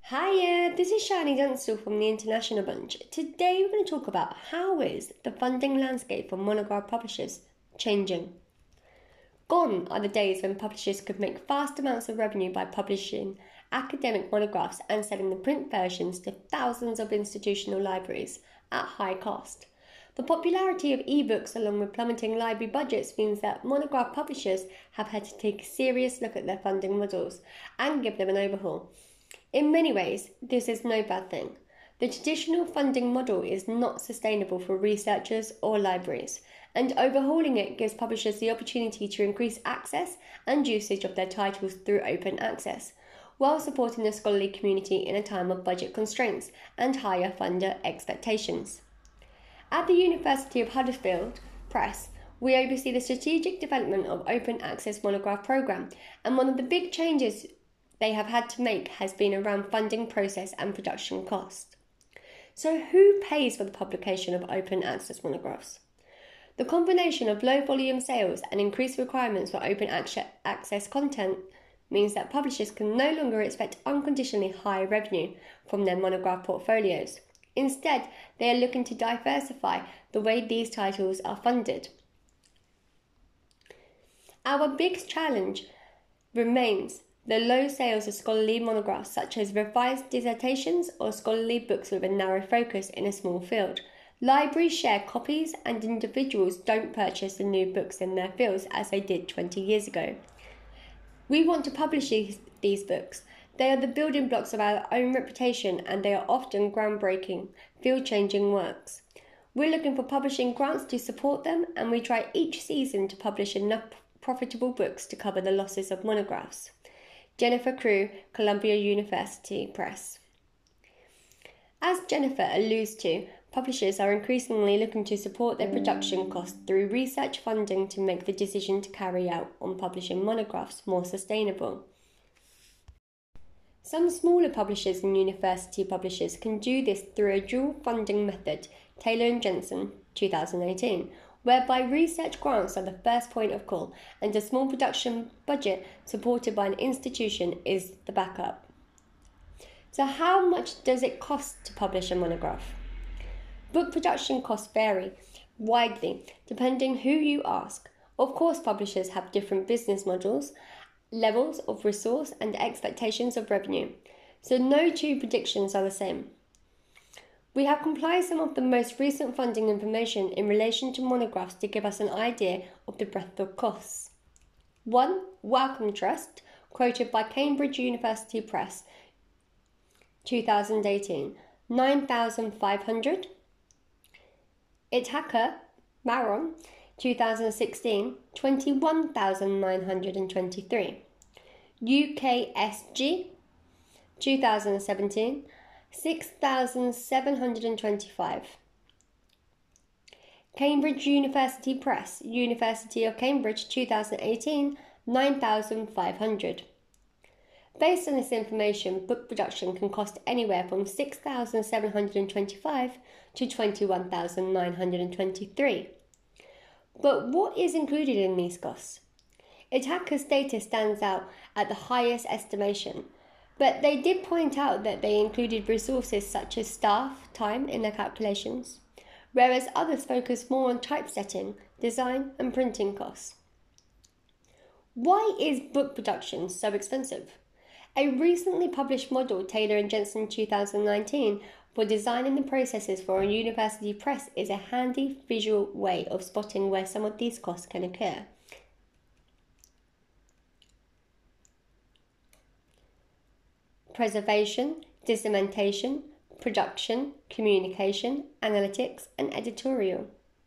Hiya, this is Shani Dunstall from the International Bunch. Today we're going to talk about how is the funding landscape for monograph publishers changing. Gone are the days when publishers could make vast amounts of revenue by publishing academic monographs and selling the print versions to thousands of institutional libraries at high cost. The popularity of ebooks along with plummeting library budgets means that monograph publishers have had to take a serious look at their funding models and give them an overhaul. In many ways, this is no bad thing. The traditional funding model is not sustainable for researchers or libraries, and overhauling it gives publishers the opportunity to increase access and usage of their titles through open access, while supporting the scholarly community in a time of budget constraints and higher funder expectations. At the University of Huddersfield Press, we oversee the strategic development of open access monograph programme, and one of the big changes they have had to make has been around funding process and production cost. So who pays for the publication of open access monographs? The combination of low volume sales and increased requirements for open access content means that publishers can no longer expect unconditionally high revenue from their monograph portfolios. Instead, they are looking to diversify the way these titles are funded. Our biggest challenge remains the low sales of scholarly monographs such as revised dissertations or scholarly books with a narrow focus in a small field. Libraries share copies and individuals don't purchase the new books in their fields as they did 20 years ago. We want to publish these books. They are the building blocks of our own reputation and they are often groundbreaking, field-changing works. We're looking for publishing grants to support them and we try each season to publish enough profitable books to cover the losses of monographs. Jennifer Crew, Columbia University Press. As Jennifer alludes to, publishers are increasingly looking to support their production costs through research funding to make the decision to carry out on publishing monographs more sustainable. Some smaller publishers and university publishers can do this through a dual funding method, Taylor & Jensen, 2018, whereby research grants are the first point of call and a small production budget supported by an institution is the backup. So how much does it cost to publish a monograph? Book production costs vary widely depending who you ask. Of course, publishers have different business models, levels of resource and expectations of revenue, so no two predictions are the same. We have compiled some of the most recent funding information in relation to monographs to give us an idea of the breadth of costs. 1. Wellcome Trust, quoted by Cambridge University Press, 2018, $9,500. Ithaka, Maron, 2016, $21,923. UKSG, 2017, $6,725. Cambridge University Press, University of Cambridge, 2018, $9,500. Based on this information, book production can cost anywhere from $6,725 to $21,923. But what is included in these costs? Ithaka's data stands out at the highest estimation, but they did point out that they included resources such as staff time in their calculations, whereas others focus more on typesetting, design and printing costs. Why is book production so expensive? A recently published model, Taylor & Jensen 2019, for designing the processes for a university press is a handy visual way of spotting where some of these costs can occur. Preservation, dissemination, production, communication, analytics, and editorial.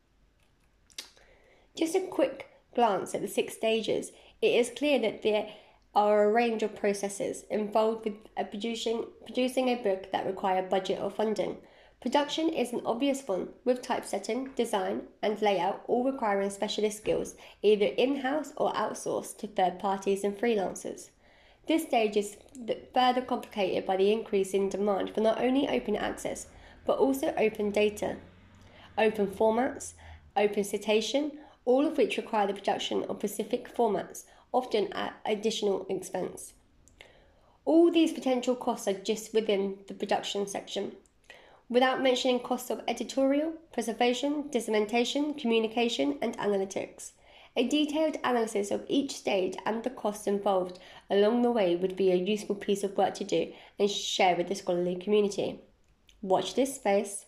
Just a quick glance at the 6 stages, it is clear that there are a range of processes involved with producing a book that require budget or funding. Production is an obvious one, with typesetting, design, and layout all requiring specialist skills, either in-house or outsourced to third parties and freelancers. This stage is further complicated by the increase in demand for not only open access, but also open data, open formats, open citation, all of which require the production of specific formats, often at additional expense. All these potential costs are just within the production section, without mentioning costs of editorial, preservation, dissemination, communication, and analytics. A detailed analysis of each stage and the costs involved along the way would be a useful piece of work to do and share with the scholarly community. Watch this space.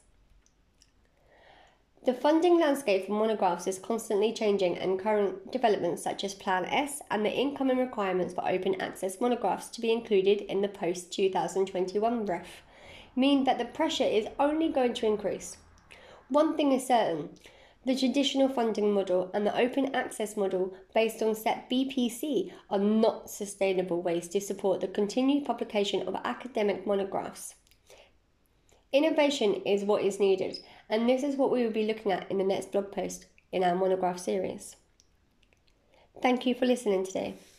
The funding landscape for monographs is constantly changing, and current developments such as Plan S and the incoming requirements for open access monographs to be included in the post-2021 REF mean that the pressure is only going to increase. One thing is certain: the traditional funding model and the open access model based on STEP BPC are not sustainable ways to support the continued publication of academic monographs. Innovation is what is needed, and this is what we will be looking at in the next blog post in our monograph series. Thank you for listening today.